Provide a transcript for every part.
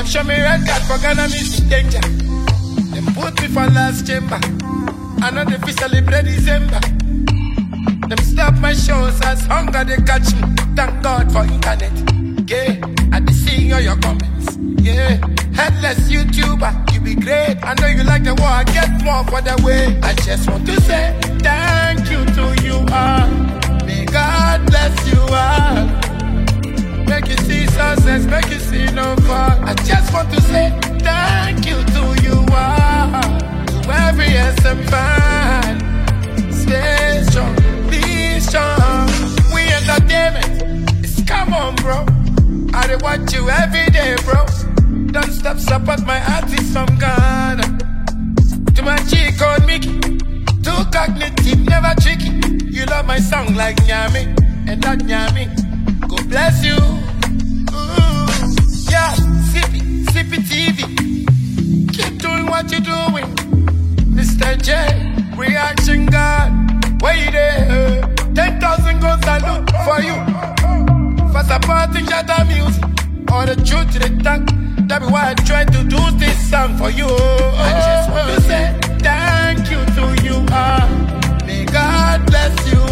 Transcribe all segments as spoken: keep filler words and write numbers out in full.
show me red card for Ghana music danger. Them put me for last chamber. I know they feel celebrate December. Them stop my shows as hunger they catch me. Thank God for internet. Yeah, I be seeing all your comments. Yeah, headless YouTuber, you be great. I know you like the war, I get more for the way. I just want to say thank you to you all. May God bless you all. Make you see success, make you see no fall. I just want to say thank you to you all. To every S M fan, stay strong, be strong. We entertainment, it's come on, bro. I dey watch you every day, bro. Don't stop support my artists from Ghana. To my chick on Mickey, too cognitive, never tricky. You love my song like Nyami, and that Nyami, God bless you. Ooh. Yeah, Sippy, Sippy T V. Keep doing what you're doing. Mister J, Reaction God, where you there? ten thousand gold salute for you. For supporting Shatter music, all the truth to the talk. That be why I try to do this song for you. I just want to say thank you to you all. May God bless you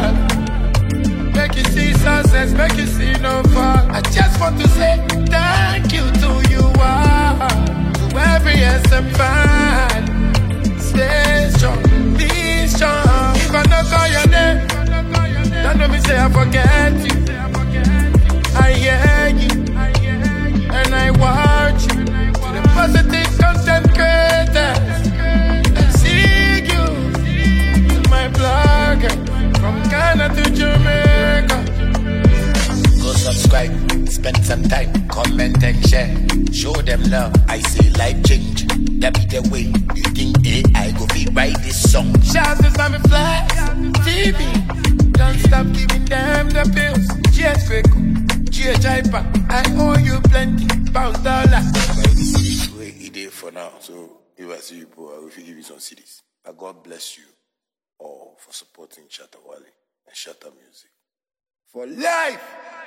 all. Make you see success, make you see no fall. I just want to say thank you to you all. To every S M fan, stay strong, be strong. If I don't call your name, don't know me say I forget you. I hear you, and I watch you. The positive content creators, I see you. To my blogger, from Ghana to Jamaica. Go subscribe, spend some time, comment and share. Show them love, I say life change. That be the way you think A I go be write this song. Shouts is on me flash, T V. Don't stop giving them the bills. Yes, Feko. G H I P A, I owe you plenty, pounds, dollars. This is way it is for now, so if I see you, bro, I will give you some C Ds. But God bless you all for supporting Shatta Wale and Shatta Music. For life!